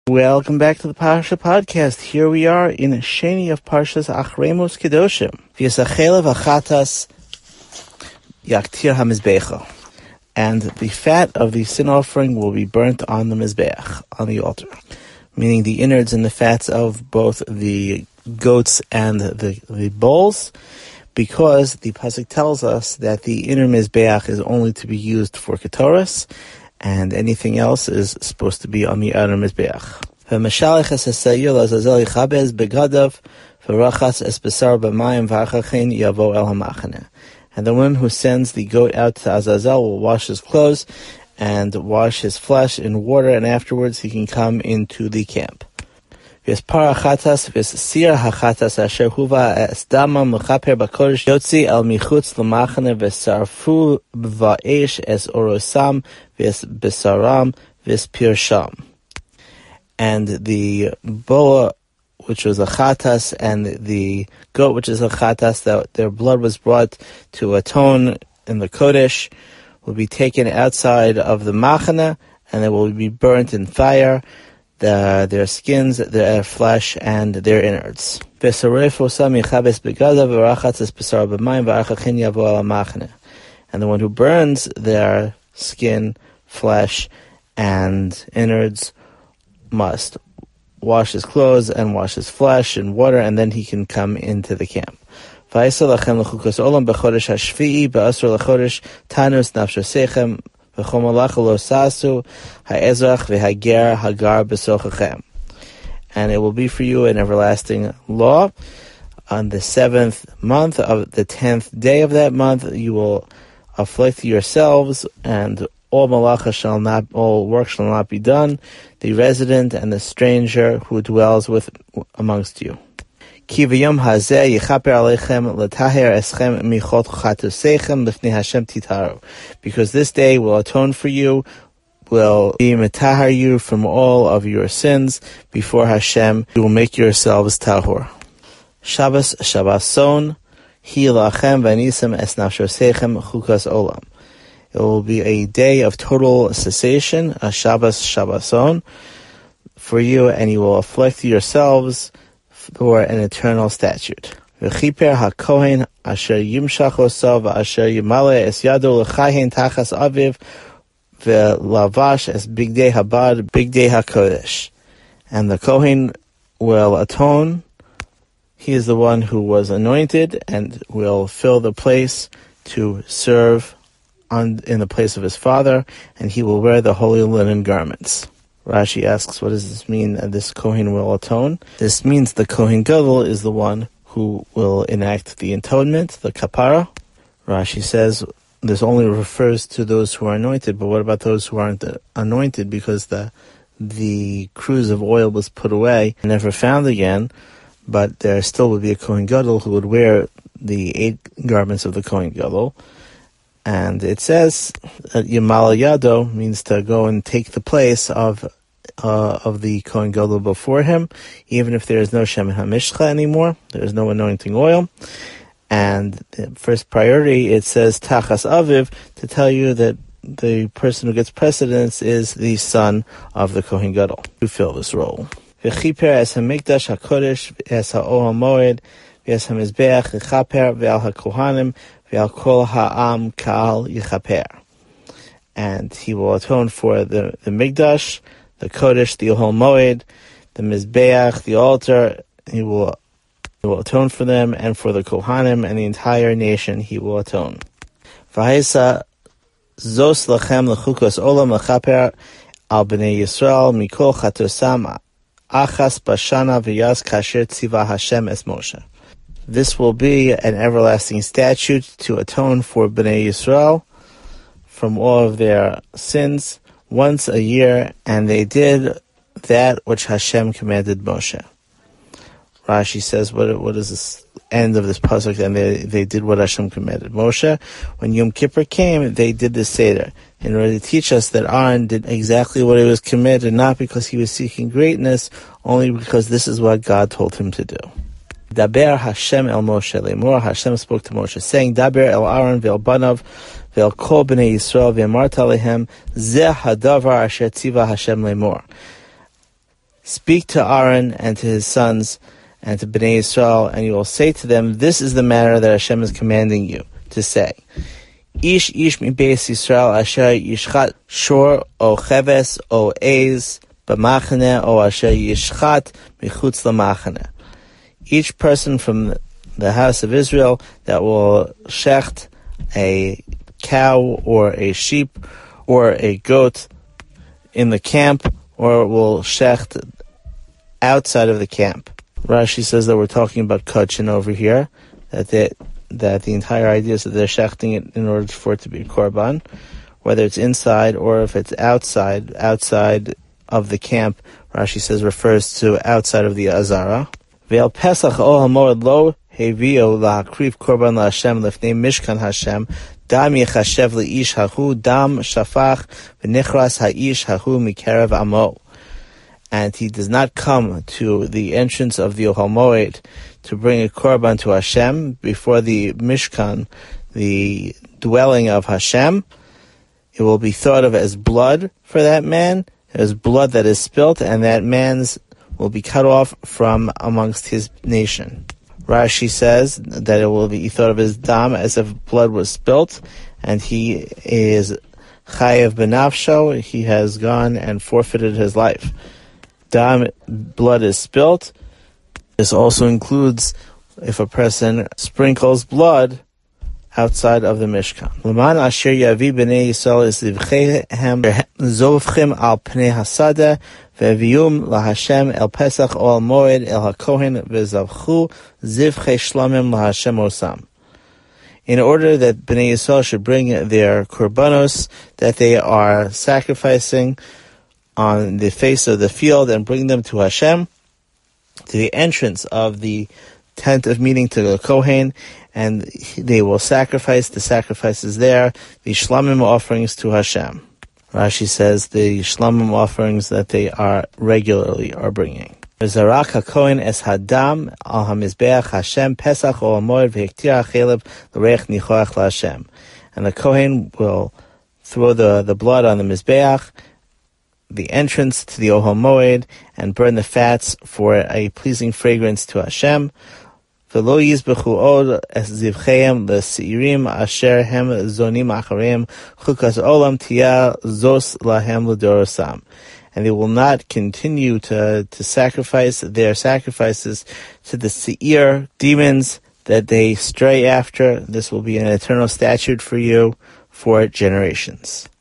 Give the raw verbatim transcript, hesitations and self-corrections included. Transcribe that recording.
Welcome back to the Parsha Podcast. Here we are in Sheni of Parshas Achremos Kedoshim. V'yisachelev achatas yaktir hamizbecha. And the fat of the sin offering will be burnt on the mizbeach, on the altar. Meaning the innards and the fats of both the goats and the, the bulls, because the pasuk tells us that the inner mizbeach is only to be used for ketoras, and anything else is supposed to be on the outer mizbeach. And the one who sends the goat out to Azazel will wash his clothes and wash his flesh in water, and afterwards he can come into the camp. V'yespar hachatas v'sir hachatas asher huva es damam l'chaper b'kodesh yotzi el michutz l'machane v'sarfu b'va'esh es orosam v'es besaram v'es pirsham. And the boa, which was a chatas, and the goat, which is a chatas, that their blood was brought to atone in the kodesh, will be taken outside of the machane, and they will be burnt in fire. The, their skins, their flesh, and their innards. And the one who burns their skin, flesh, and innards must wash his clothes and wash his flesh in water, and then he can come into the camp. And it will be for you an everlasting law. On the seventh month of the tenth day of that month, you will afflict yourselves, and all malacha shall not, all work shall not be done, the resident and the stranger who dwells with amongst you. Ki v'yom hazeh yichaper aleichem l'taher eschem michot chatuseichem l'fnei Hashem titaru. Because this day will atone for you, will be metahar you from all of your sins before Hashem. You will make yourselves tahor. Shabbos Shabbason hi lachem v'anisem es nafshoseichem chukas olam. It will be a day of total cessation, a Shabbos Shabbason, for you, and you will afflict yourselves for an eternal statute. V'chiper hakohen asher yimshach osav asher yimale es yado l'chayin tachas aviv v'lavash es bigdei habad bigdei hakodesh. And the kohen will atone. He is the one who was anointed and will fill the place to serve on in the place of his father, and he will wear the holy linen garments. Rashi asks, what does this mean that this Kohen will atone? This means the Kohen Gadol is the one who will enact the atonement, the kapara. Rashi says this only refers to those who are anointed, but what about those who aren't anointed, because the the cruse of oil was put away and never found again, but there still would be a Kohen Gadol who would wear the eight garments of the Kohen Gadol. And it says that Yamal Yado means to go and take the place of uh, of the Kohen Gadol before him, even if there is no Shemen HaMishcha anymore, there is no anointing oil. And the first priority, it says Tachas Aviv, to tell you that the person who gets precedence is the son of the Kohen Gadol to fill this role. V'chiper es HaMikdash HaKodesh es HaOhel Moed v'es HaMizbeach v'chaper v'al HaKohanim Kol ha'am kal yichaper. And he will atone for the, the Migdash, the Kodesh, the Ohel Moed, the Mizbeach, the altar. He will, he will atone for them, and for the Kohanim and the entire nation he will atone. V'haisa zos lachem l'chukos olam l'chaper al b'nei Yisrael mikol chatosam achas bashana v'yaz kasher tziva Hashem es Moshe. This will be an everlasting statute to atone for Bnei Yisrael from all of their sins once a year, and they did that which Hashem commanded Moshe. Rashi says, what, what is this end of this pasuk? And they, they did what Hashem commanded Moshe. When Yom Kippur came, they did the Seder, in order to teach us that Aaron did exactly what he was commanded, not because he was seeking greatness, only because this is what God told him to do. Daber Hashem el Moshe lemor. Hashem spoke to Moshe, saying, Daber el Aaron ve'el banav ve'el kol bnei Yisrael ve'amarta lehem zeh hadavar asher tziva Hashem lemor. Speak to Aaron and to his sons and to Bnei Yisrael, and you will say to them, this is the matter that Hashem is commanding you to say. Ish ish mi beis Yisrael asher yishchat shor o cheves o ez b'machane o asher yishchat michutz l'machane. Each person from the house of Israel that will shecht a cow or a sheep or a goat in the camp, or will shecht outside of the camp. Rashi says that we're talking about kachin over here, that they, that the entire idea is that they're shechting it in order for it to be korban, whether it's inside or if it's outside, outside of the camp. Rashi says refers to outside of the azara. Ve'al Pesach o hamor lo hevio la'akriv korban la'Hashem lefnei mishkan Hashem dam yechashev le'ish hahu dam shafach v'nichras ha'ish hahu mikerev amo. And he does not come to the entrance of the Ohel Moed to bring a korban to Hashem before the Mishkan, the dwelling of Hashem. It will be thought of as blood for that man, as blood that is spilt, and that man's will be cut off from amongst his nation. Rashi says that it will be thought of as dam, as if blood was spilt, and he is chayev benafsho, he has gone and forfeited his life. Dam, blood is spilt. This also includes if a person sprinkles blood outside of the Mishkan. L'man asher yavi b'nei Yisrael es livchehem zovchim al pnei hasada ve'vium lahashem el pesach o al moed el hakohen ve'zavchu zivchei shlamim lahashem osam. In order that Bnei Yisrael should bring their korbanos that they are sacrificing on the face of the field and bring them to Hashem, to the entrance of the tent of meeting to the Kohen, and they will sacrifice the sacrifices there, the shlamim offerings to Hashem. Rashi says the shlamim offerings that they are regularly are bringing. Zarak HaKohen es hadam al hamizbeach Hashem pesach o amoed v'hektir ha'chelev l'reich nichoach la'Hashem. And the Kohen will throw the, the blood on the mizbeach, the entrance to the Ohel Moed, and burn the fats for a pleasing fragrance to Hashem. V'lo yizbechu od es zivcheim l'seirim asher hem zonim achareim chukas olam tia zos lahem l'dorosam. And they will not continue to, to sacrifice their sacrifices to the seir, demons that they stray after. This will be an eternal statute for you for generations.